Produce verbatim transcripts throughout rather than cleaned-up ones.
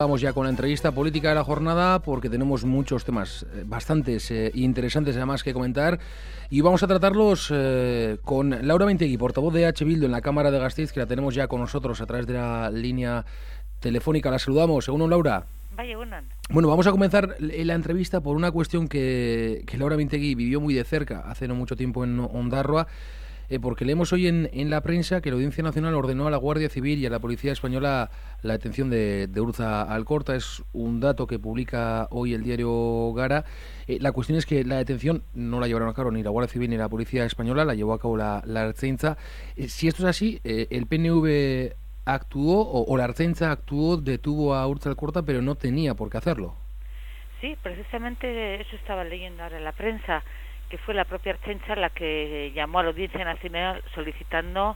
Vamos ya con la entrevista política de la jornada porque tenemos muchos temas eh, bastantes eh, interesantes además que comentar y vamos a tratarlos eh, con Laura Mintegi, portavoz de H. Bildu en la Cámara de Gasteiz, que la tenemos ya con nosotros a través de la línea telefónica. La saludamos. Según Laura. Vaya, buenas. Bueno, vamos a comenzar la entrevista por una cuestión que, que Laura Mintegi vivió muy de cerca hace no mucho tiempo en Ondarroa. Eh, porque leemos hoy en, en la prensa que la Audiencia Nacional ordenó a la Guardia Civil y a la Policía Española la detención de, de Urza Alcorta. Es un dato que publica hoy el diario Gara. Eh, la cuestión es que la detención no la llevaron a cabo ni la Guardia Civil ni la Policía Española, la llevó a cabo la, la Ertzaintza. Eh, si esto es así, eh, el P N V actuó, o, o la Ertzaintza actuó, detuvo a Urza Alcorta, pero no tenía por qué hacerlo. Sí, precisamente eso estaba leyendo ahora en la prensa, que fue la propia Ertzaintza la que llamó a la Audiencia Nacional solicitando,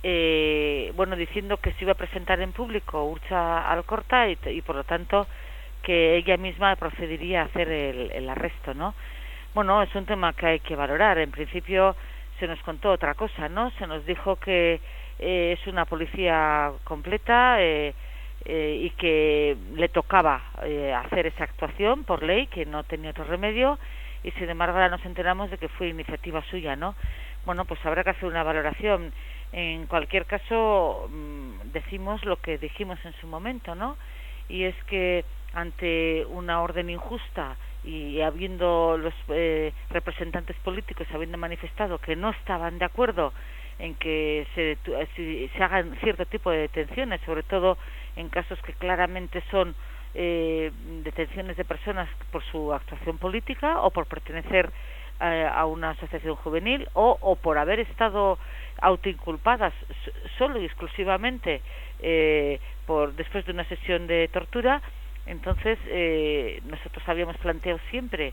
eh, bueno, diciendo que se iba a presentar en público Urza Alcorta y, y por lo tanto que ella misma procedería a hacer el, el arresto, ¿no? Bueno, es un tema que hay que valorar. En principio se nos contó otra cosa, ¿no? Se nos dijo que eh, es una policía completa eh, eh, y que le tocaba eh, hacer esa actuación por ley, que no tenía otro remedio. Y sin embargo ahora nos enteramos de que fue iniciativa suya, ¿no? Bueno, pues habrá que hacer una valoración. En cualquier caso, mmm, decimos lo que dijimos en su momento, ¿no? Y es que ante una orden injusta y habiendo los eh, representantes políticos habiendo manifestado que no estaban de acuerdo en que se, se, se hagan cierto tipo de detenciones, sobre todo en casos que claramente son Eh, detenciones de personas por su actuación política o por pertenecer eh, a una asociación juvenil o, o por haber estado autoinculpadas solo y exclusivamente eh, por después de una sesión de tortura. Entonces eh, nosotros habíamos planteado siempre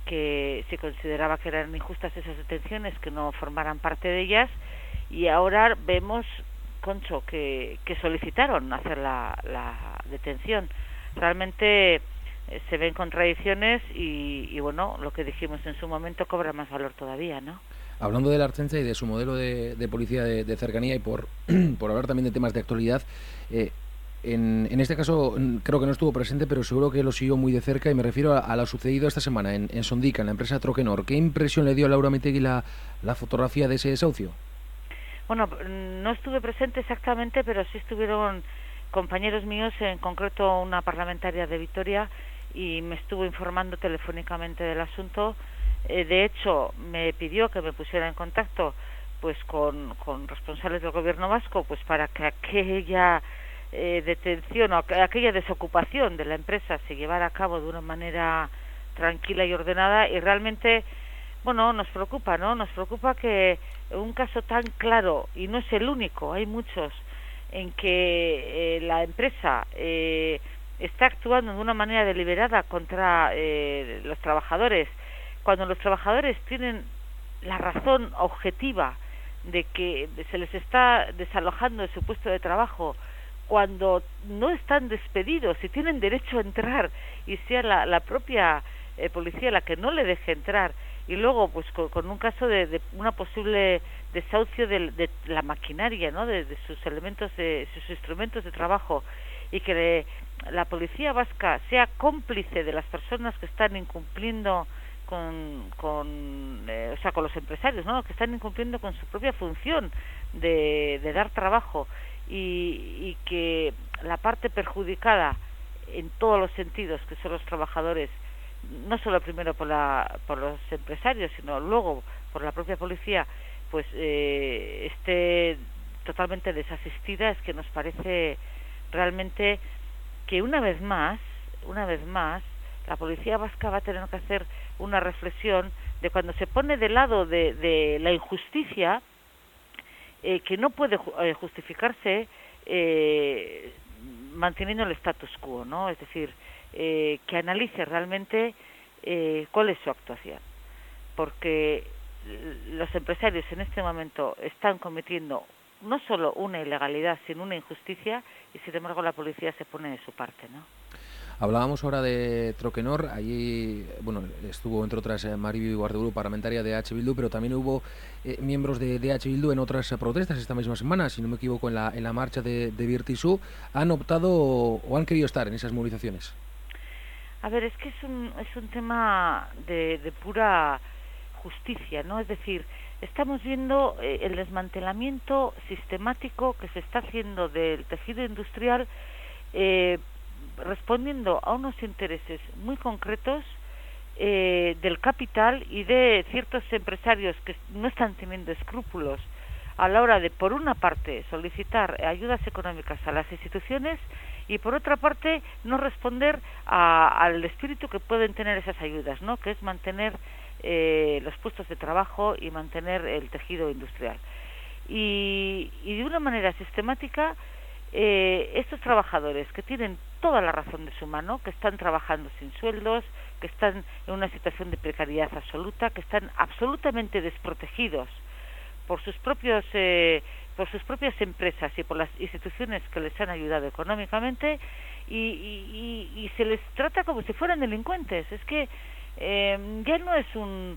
que se consideraba que eran injustas esas detenciones, que no formaran parte de ellas, y ahora vemos, Concho, que, que solicitaron hacer la, la detención. Realmente eh, se ven contradicciones y, y bueno, lo que dijimos en su momento cobra más valor todavía, ¿no? Hablando de la Ertzaintza y de su modelo de, de policía de, de cercanía y por, por hablar también de temas de actualidad, eh, en, en este caso creo que no estuvo presente, pero seguro que lo siguió muy de cerca y me refiero a, a lo sucedido esta semana en, en Sondica, en la empresa Troquenor. ¿Qué impresión le dio a Laura Mintegi la, la fotografía de ese desahucio? Bueno, no estuve presente exactamente, pero sí estuvieron compañeros míos, en concreto una parlamentaria de Vitoria, y me estuvo informando telefónicamente del asunto. Eh, de hecho, me pidió que me pusiera en contacto pues con, con responsables del gobierno vasco, pues para que aquella eh, detención o aquella desocupación de la empresa se llevara a cabo de una manera tranquila y ordenada. Y realmente, bueno, nos preocupa, ¿no? Nos preocupa que un caso tan claro, y no es el único, hay muchos, en que eh, la empresa eh, está actuando de una manera deliberada contra eh, los trabajadores, cuando los trabajadores tienen la razón objetiva de que se les está desalojando de su puesto de trabajo, cuando no están despedidos y tienen derecho a entrar, y sea la, la propia eh, policía la que no le deje entrar, y luego pues con, con un caso de, de una posible desahucio de, de la maquinaria, ¿no? de, de sus elementos, de sus instrumentos de trabajo, y que de, la policía vasca sea cómplice de las personas que están incumpliendo con, con eh, o sea, con los empresarios, ¿no? que están incumpliendo con su propia función de, de dar trabajo, y, y que la parte perjudicada en todos los sentidos, que son los trabajadores, no solo primero por la por los empresarios, sino luego por la propia policía, pues eh, esté totalmente desasistida, es que nos parece realmente que una vez más, una vez más, la policía vasca va a tener que hacer una reflexión de cuando se pone del lado de, de la injusticia, eh, que no puede eh, justificarse eh, manteniendo el status quo, ¿no? Es decir, eh, que analice realmente eh, cuál es su actuación, porque los empresarios en este momento están cometiendo no solo una ilegalidad, sino una injusticia, y sin embargo la policía se pone de su parte, ¿no? Hablábamos ahora de Troquenor, allí bueno, estuvo entre otras eh, Mariby Guardeburu, parlamentaria de H. Bildu, pero también hubo eh, miembros de, de H. Bildu en otras eh, protestas esta misma semana, si no me equivoco, en la, en la marcha de, de Birtisú. ¿Han optado o, o han querido estar en esas movilizaciones? A ver, es que es un, es un tema de, de pura justicia, ¿no? Es decir, estamos viendo eh, el desmantelamiento sistemático que se está haciendo del tejido industrial, eh, respondiendo a unos intereses muy concretos eh, del capital y de ciertos empresarios que no están teniendo escrúpulos a la hora de, por una parte, solicitar ayudas económicas a las instituciones y, por otra parte, no responder a, al espíritu que pueden tener esas ayudas, ¿no? Que es mantener eh, los puestos de trabajo y mantener el tejido industrial. Y, y de una manera sistemática, eh, estos trabajadores que tienen toda la razón de su mano, que están trabajando sin sueldos, que están en una situación de precariedad absoluta, que están absolutamente desprotegidos por sus propios eh, por sus propias empresas y por las instituciones que les han ayudado económicamente, y, y, y, y se les trata como si fueran delincuentes. Es que eh, ya no es un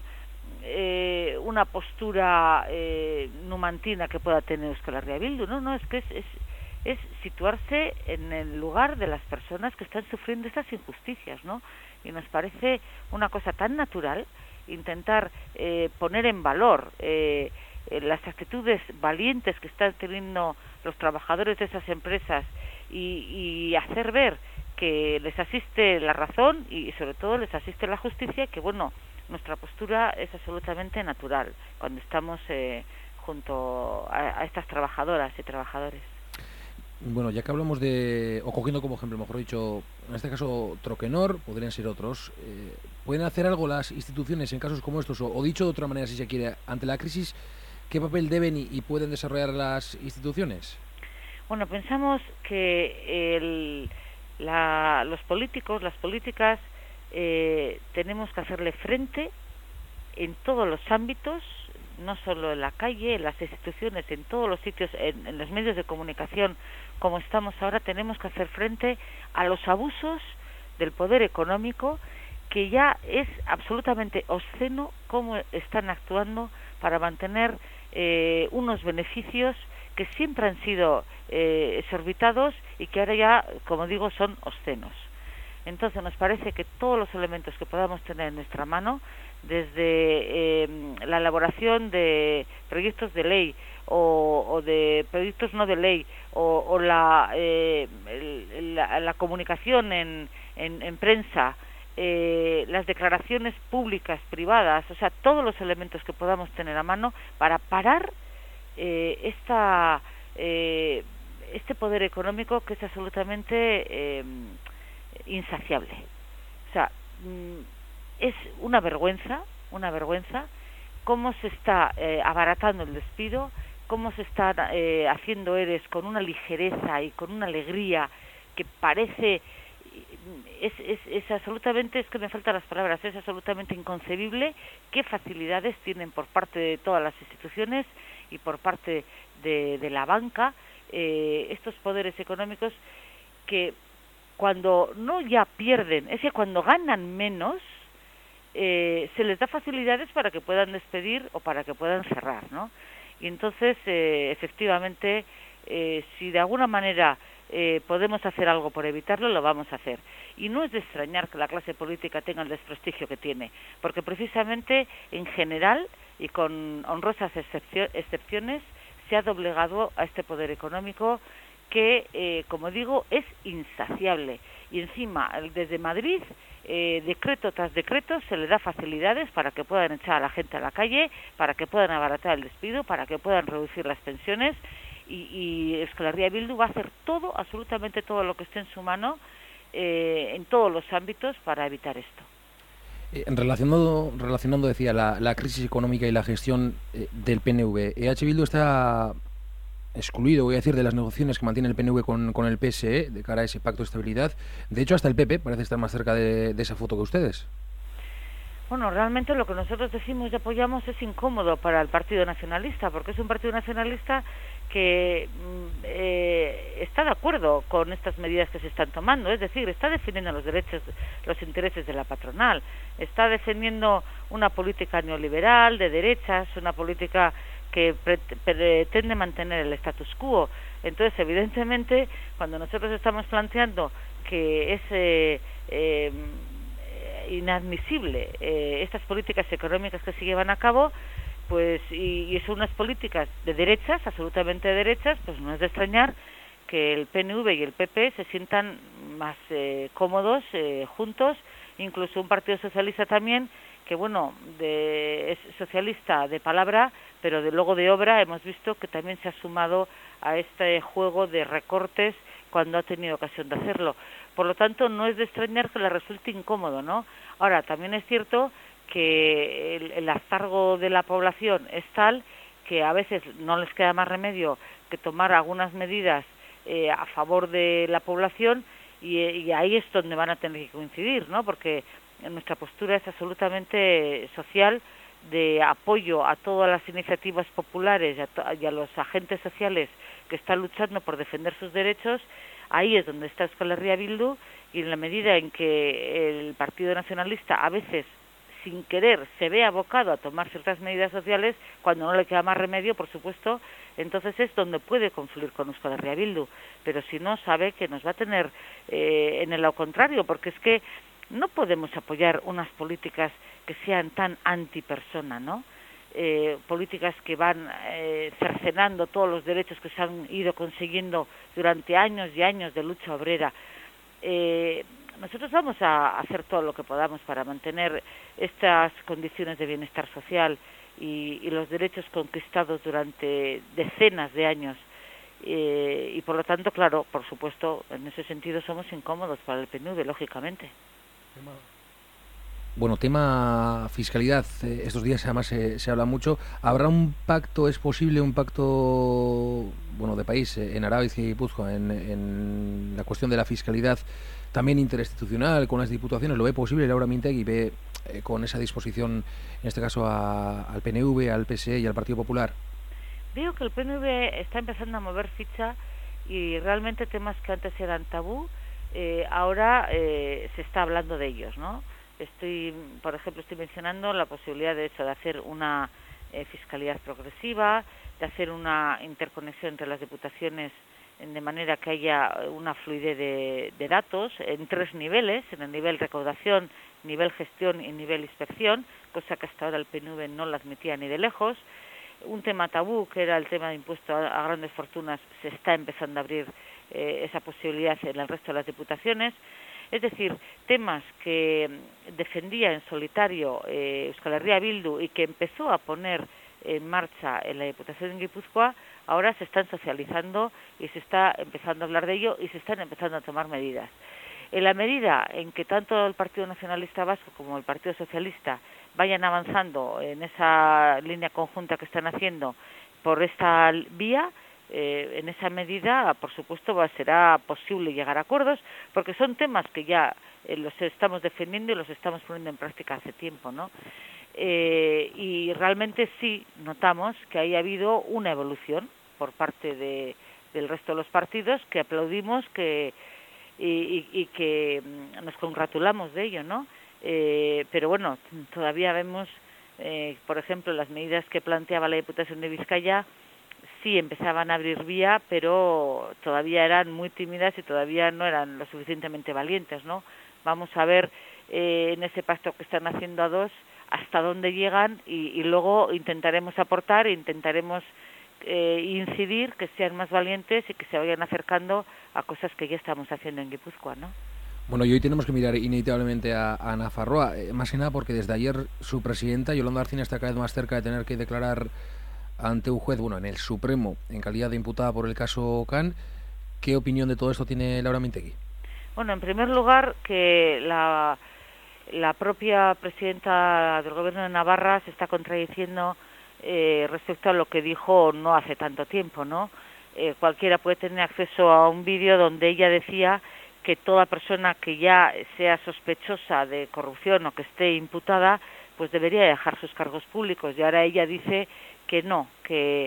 eh, una postura eh, numantina que pueda tener Euskal Herria Bildu, no, no, es que es, es es situarse en el lugar de las personas que están sufriendo estas injusticias, ¿no? Y nos parece una cosa tan natural intentar eh, poner en valor eh, las actitudes valientes que están teniendo los trabajadores de esas empresas y, y hacer ver que les asiste la razón y sobre todo les asiste la justicia, que bueno, nuestra postura es absolutamente natural cuando estamos eh, junto a, a estas trabajadoras y trabajadores. Bueno, ya que hablamos de, o cogiendo como ejemplo, mejor dicho, en este caso Troquenor, podrían ser otros, eh, ¿pueden hacer algo las instituciones en casos como estos? O, o dicho de otra manera, si se quiere, ante la crisis, ¿qué papel deben y, y pueden desarrollar las instituciones? Bueno, pensamos que el, la, los políticos, las políticas, eh, tenemos que hacerle frente en todos los ámbitos, no solo en la calle, en las instituciones, en todos los sitios, en, en los medios de comunicación, como estamos ahora, tenemos que hacer frente a los abusos del poder económico, que ya es absolutamente obsceno cómo están actuando para mantener eh, unos beneficios que siempre han sido eh, exorbitados y que ahora ya, como digo, son obscenos. Entonces nos parece que todos los elementos que podamos tener en nuestra mano, desde eh, la elaboración de proyectos de ley o, o de proyectos no de ley o, o la, eh, el, la, la comunicación en, en, en prensa, eh, las declaraciones públicas, privadas, o sea, todos los elementos que podamos tener a mano para parar eh, esta, eh, este poder económico que es absolutamente eh, insaciable. O sea, es una vergüenza, una vergüenza cómo se está eh, abaratando el despido, cómo se está eh, haciendo ERES con una ligereza y con una alegría que parece, es, es, es absolutamente, es que me faltan las palabras, es absolutamente inconcebible qué facilidades tienen por parte de todas las instituciones y por parte de, de la banca eh, estos poderes económicos que cuando no ya pierden, es que cuando ganan menos, eh, se les da facilidades para que puedan despedir o para que puedan cerrar, ¿no? Y entonces, eh, efectivamente, eh, si de alguna manera eh, podemos hacer algo por evitarlo, lo vamos a hacer. Y no es de extrañar que la clase política tenga el desprestigio que tiene, porque precisamente, en general, y con honrosas excepcio- excepciones, se ha doblegado a este poder económico que, eh, como digo, es insaciable. Y encima, desde Madrid, eh, decreto tras decreto, se le da facilidades para que puedan echar a la gente a la calle, para que puedan abaratar el despido, para que puedan reducir las pensiones, y, y Euskal Herria Bildu va a hacer todo, absolutamente todo lo que esté en su mano, eh, en todos los ámbitos, para evitar esto. Eh, relacionando, relacionando, decía, la, la crisis económica y la gestión eh, del P N V, E H Bildu está excluido, voy a decir, de las negociaciones que mantiene el P N V con, con el P S E de cara a ese pacto de estabilidad. De hecho, hasta el P P parece estar más cerca de, de esa foto que ustedes. Bueno, realmente lo que nosotros decimos y apoyamos es incómodo para el Partido Nacionalista, porque es un partido nacionalista que eh, está de acuerdo con estas medidas que se están tomando, es decir, está defendiendo los derechos, los intereses de la patronal, está defendiendo una política neoliberal de derechas, una política que pretende mantener el status quo. Entonces, evidentemente, cuando nosotros estamos planteando que es eh, eh, inadmisible eh, estas políticas económicas que se llevan a cabo, pues y, y son unas políticas de derechas, absolutamente de derechas, pues no es de extrañar que el P N V y el P P se sientan más eh, cómodos eh, juntos, incluso un partido socialista también, que bueno, de, es socialista de palabra, pero de luego de obra hemos visto que también se ha sumado a este juego de recortes cuando ha tenido ocasión de hacerlo. Por lo tanto, no es de extrañar que le resulte incómodo, ¿no? Ahora, también es cierto que el, el hartazgo de la población es tal que a veces no les queda más remedio que tomar algunas medidas eh, a favor de la población y, y ahí es donde van a tener que coincidir, ¿no? Porque nuestra postura es absolutamente social, de apoyo a todas las iniciativas populares y a, to y a los agentes sociales que están luchando por defender sus derechos. Ahí es donde está Euskal Herria Bildu, y en la medida en que el Partido Nacionalista a veces sin querer se ve abocado a tomar ciertas medidas sociales, cuando no le queda más remedio, por supuesto, entonces es donde puede confluir con Euskal Herria Bildu, pero si no, sabe que nos va a tener eh, en el lado contrario, porque es que no podemos apoyar unas políticas que sean tan antipersona, ¿no? Eh, políticas que van eh, cercenando todos los derechos que se han ido consiguiendo durante años y años de lucha obrera. Eh, nosotros vamos a hacer todo lo que podamos para mantener estas condiciones de bienestar social y, y los derechos conquistados durante decenas de años. Eh, y por lo tanto, claro, por supuesto, en ese sentido somos incómodos para el P N V, lógicamente. Bueno, tema fiscalidad, eh, estos días además se, se habla mucho. ¿Habrá un pacto, es posible un pacto bueno de país eh, en Araba y Guipúzcoa en, en la cuestión de la fiscalidad, también interinstitucional con las diputaciones? ¿Lo ve posible Laura Mintegi? ¿Ve eh, con esa disposición, en este caso a, al P N V, al P S E y al Partido Popular? Veo que el P N V está empezando a mover ficha y realmente temas que antes eran tabú, eh, ahora eh, se está hablando de ellos, ¿no? Estoy, por ejemplo, estoy mencionando la posibilidad de eso, de hacer una eh, fiscalidad progresiva, de hacer una interconexión entre las diputaciones de manera que haya una fluidez de, de datos en tres niveles, en el nivel recaudación, nivel gestión y nivel inspección, cosa que hasta ahora el P N V no la admitía ni de lejos. Un tema tabú, que era el tema de impuesto a, a grandes fortunas, se está empezando a abrir eh, esa posibilidad en el resto de las diputaciones. Es decir, temas que defendía en solitario eh, Euskal Herria Bildu y que empezó a poner en marcha en la Diputación de Guipúzcoa, ahora se están socializando y se está empezando a hablar de ello y se están empezando a tomar medidas. En la medida en que tanto el Partido Nacionalista Vasco como el Partido Socialista vayan avanzando en esa línea conjunta que están haciendo por esta vía, Eh, en esa medida, por supuesto, va, será posible llegar a acuerdos, porque son temas que ya eh, los estamos defendiendo y los estamos poniendo en práctica hace tiempo, ¿no? Eh, y realmente sí notamos que haya habido una evolución por parte de, del resto de los partidos, que aplaudimos que y, y, y que nos congratulamos de ello, ¿no? Eh, pero bueno, todavía vemos, eh, por ejemplo, las medidas que planteaba la Diputación de Vizcaya, sí empezaban a abrir vía, pero todavía eran muy tímidas y todavía no eran lo suficientemente valientes, ¿no? Vamos a ver eh, en ese pacto que están haciendo a dos hasta dónde llegan y, y luego intentaremos aportar e intentaremos eh, incidir, que sean más valientes y que se vayan acercando a cosas que ya estamos haciendo en Guipúzcoa, ¿no? Bueno, y hoy tenemos que mirar inevitablemente a, a Nafarroa, eh, más que nada porque desde ayer su presidenta, Yolanda Arcina, está cada vez más cerca de tener que declarar ante un juez, bueno, en el Supremo, en calidad de imputada por el caso Can. ¿Qué opinión de todo esto tiene Laura Mintegi? Bueno, en primer lugar, que la, la propia presidenta del Gobierno de Navarra se está contradiciendo eh, respecto a lo que dijo no hace tanto tiempo, ¿no? Eh, cualquiera puede tener acceso a un vídeo donde ella decía que toda persona que ya sea sospechosa de corrupción o que esté imputada, pues debería dejar sus cargos públicos, y ahora ella dice que no, que,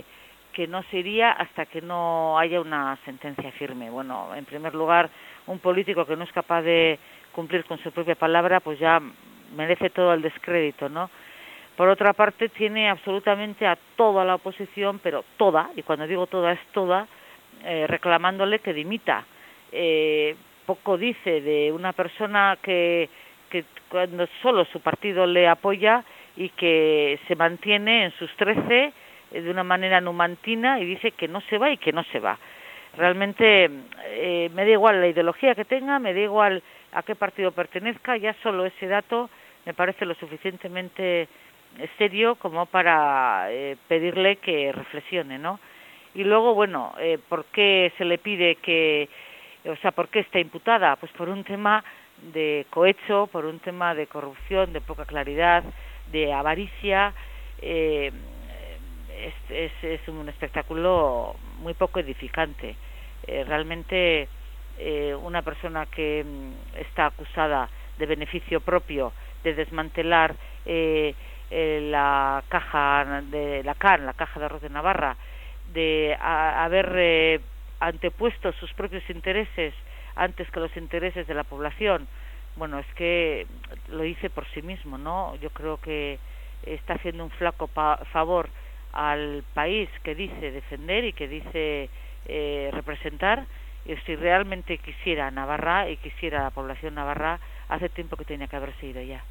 que no se iría hasta que no haya una sentencia firme. Bueno, en primer lugar, un político que no es capaz de cumplir con su propia palabra, pues ya merece todo el descrédito, ¿no? Por otra parte, tiene absolutamente a toda la oposición, pero toda, y cuando digo toda es toda, eh, reclamándole que dimita. Eh, poco dice de una persona que, que cuando solo su partido le apoya y que se mantiene en sus trece eh, de una manera numantina y dice que no se va y que no se va. Realmente eh, me da igual la ideología que tenga, me da igual a qué partido pertenezca, ya solo ese dato me parece lo suficientemente serio como para eh, pedirle que reflexione, ¿no? Y luego, bueno, eh, ¿por qué se le pide que, o sea, por qué está imputada? Pues por un tema de cohecho, por un tema de corrupción, de poca claridad, de avaricia. Eh, es, es, es un espectáculo muy poco edificante. Eh, realmente eh, una persona que mm, está acusada de beneficio propio, de desmantelar eh, eh, la caja de la C A N, la Caja de Arroz de Navarra, de a, haber eh, antepuesto sus propios intereses antes que los intereses de la población. Bueno, es que lo dice por sí mismo, ¿no? Yo creo que está haciendo un flaco pa favor al país que dice defender y que dice eh, representar. Y si realmente quisiera Navarra y quisiera la población navarra, hace tiempo que tenía que haberse ido ya.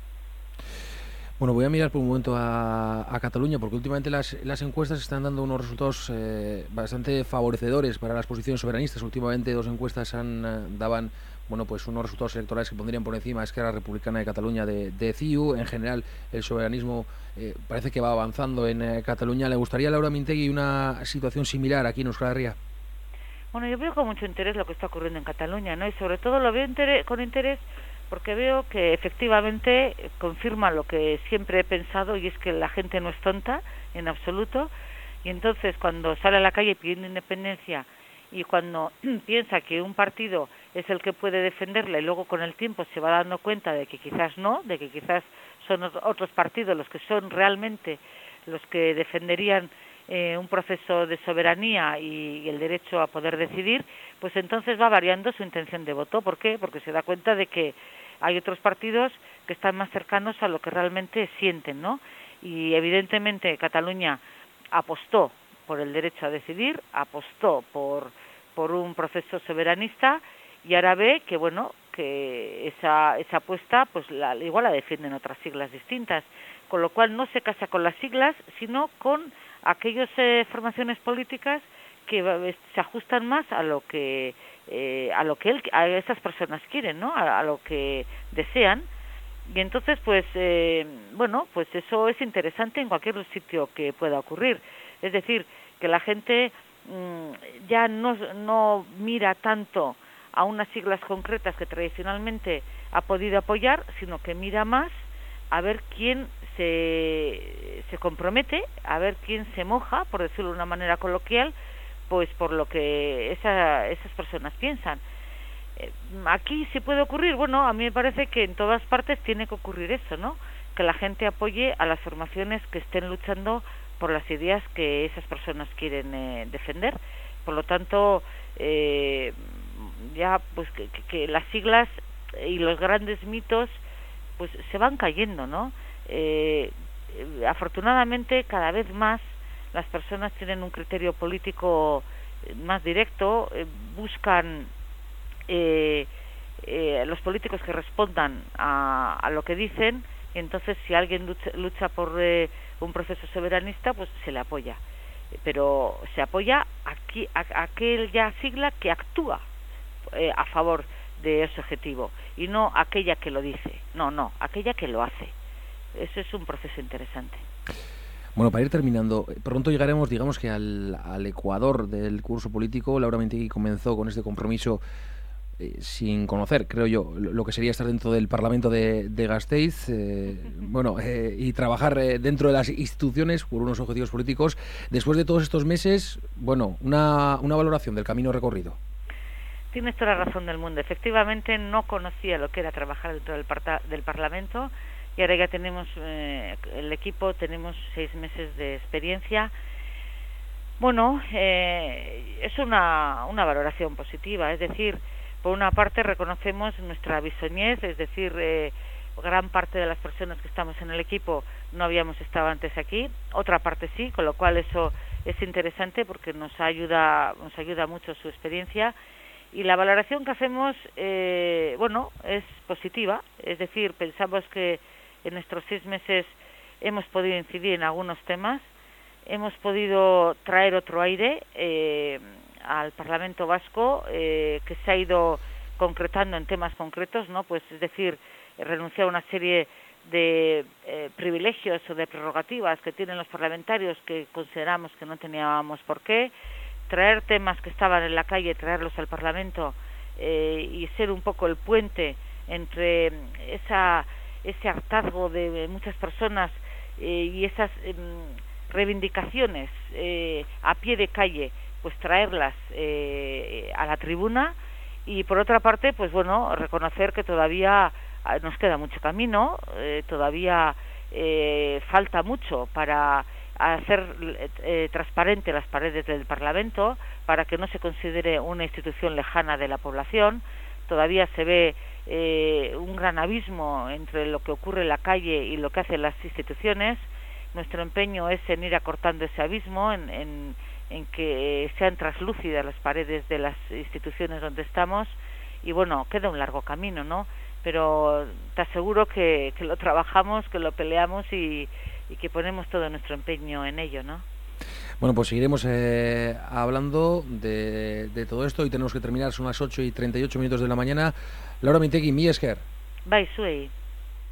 Bueno, voy a mirar por un momento a, a Cataluña, porque últimamente las, las encuestas están dando unos resultados eh, bastante favorecedores para las posiciones soberanistas. Últimamente dos encuestas han, eh, daban bueno, pues unos resultados electorales que pondrían por encima a Esquerra Republicana de Cataluña de, de C I U. En general, el soberanismo eh, parece que va avanzando en eh, Cataluña. ¿Le gustaría a Laura Mintegi una situación similar aquí en Euskal Herria? Bueno, yo veo con mucho interés lo que está ocurriendo en Cataluña, ¿no? Y sobre todo lo veo interés, con interés porque veo que efectivamente confirma lo que siempre he pensado, y es que la gente no es tonta en absoluto, y entonces cuando sale a la calle pidiendo independencia y cuando piensa que un partido es el que puede defenderla y luego con el tiempo se va dando cuenta de que quizás no, de que quizás son otros partidos los que son realmente los que defenderían eh, un proceso de soberanía y, y el derecho a poder decidir, pues entonces va variando su intención de voto. ¿Por qué? Porque se da cuenta de que hay otros partidos que están más cercanos a lo que realmente sienten, ¿no? Y evidentemente Cataluña apostó por el derecho a decidir, apostó por, por un proceso soberanista, y ahora ve que, bueno, que esa, esa apuesta, pues la, igual la defienden otras siglas distintas, con lo cual no se casa con las siglas, sino con aquellas eh, formaciones políticas que eh, se ajustan más a lo que eh, a lo que él, a esas personas quieren, ¿no? A, a lo que desean. Y entonces, pues, eh, bueno, pues eso es interesante en cualquier sitio que pueda ocurrir. Es decir, que la gente mmm, ya no, no mira tanto a unas siglas concretas que tradicionalmente ha podido apoyar, sino que mira más a ver quién se, se compromete, a ver quién se moja, por decirlo de una manera coloquial, pues por lo que esa, esas personas piensan. Eh, aquí sí puede ocurrir, bueno, a mí me parece que en todas partes tiene que ocurrir eso, ¿no? Que la gente apoye a las formaciones que estén luchando por las ideas que esas personas quieren eh, defender. Por lo tanto, eh, ya pues que, que las siglas y los grandes mitos pues se van cayendo, ¿no? Eh, afortunadamente cada vez más las personas tienen un criterio político más directo, eh, buscan eh, eh, los políticos que respondan a, a lo que dicen, y entonces si alguien lucha, lucha por eh, un proceso soberanista, pues se le apoya, pero se apoya aquí, a, a aquella sigla que actúa eh, a favor de ese objetivo, y no aquella que lo dice, no, no, aquella que lo hace. Eso es un proceso interesante. Bueno, para ir terminando, pronto llegaremos, digamos que al, al Ecuador del curso político. Laura Mintegi comenzó con este compromiso eh, sin conocer, creo yo, lo, lo que sería estar dentro del Parlamento de, de Gasteiz, eh, bueno, eh, y trabajar eh, dentro de las instituciones por unos objetivos políticos. Después de todos estos meses, bueno, una, una valoración del camino recorrido. Tienes toda la razón del mundo. Efectivamente, no conocía lo que era trabajar dentro del, parta, del Parlamento, y ahora ya tenemos, eh, el equipo, tenemos seis meses de experiencia. Bueno, eh, es una, una valoración positiva, es decir, por una parte reconocemos nuestra bisoñez, es decir, eh, gran parte de las personas que estamos en el equipo no habíamos estado antes aquí, otra parte sí, con lo cual eso es interesante porque nos ayuda, nos ayuda mucho su experiencia, y la valoración que hacemos, eh, bueno, es positiva, es decir, pensamos que en nuestros seis meses hemos podido incidir en algunos temas, hemos podido traer otro aire eh, al Parlamento Vasco, eh, que se ha ido concretando en temas concretos, ¿no? Pues es decir, renunciar a una serie de eh, privilegios o de prerrogativas que tienen los parlamentarios que consideramos que no teníamos por qué, traer temas que estaban en la calle, traerlos al Parlamento eh, y ser un poco el puente entre esa ese hartazgo de muchas personas eh, y esas eh, reivindicaciones eh, a pie de calle, pues traerlas eh, a la tribuna. Y por otra parte, pues bueno, reconocer que todavía nos queda mucho camino, eh, todavía eh, falta mucho para hacer eh, transparente las paredes del Parlamento, para que no se considere una institución lejana de la población. Todavía se ve eh, un gran abismo entre lo que ocurre en la calle y lo que hacen las instituciones. Nuestro empeño es en ir acortando ese abismo, en, en, en que sean translúcidas las paredes de las instituciones donde estamos, y bueno, queda un largo camino, ¿no? Pero te aseguro que, que lo trabajamos, que lo peleamos y, y que ponemos todo nuestro empeño en ello, ¿no? Bueno, pues seguiremos eh, hablando de, de todo esto y tenemos que terminar, son las ocho y treinta y ocho minutos de la mañana. Laura Mintegi, mi esker. Bai, zuei.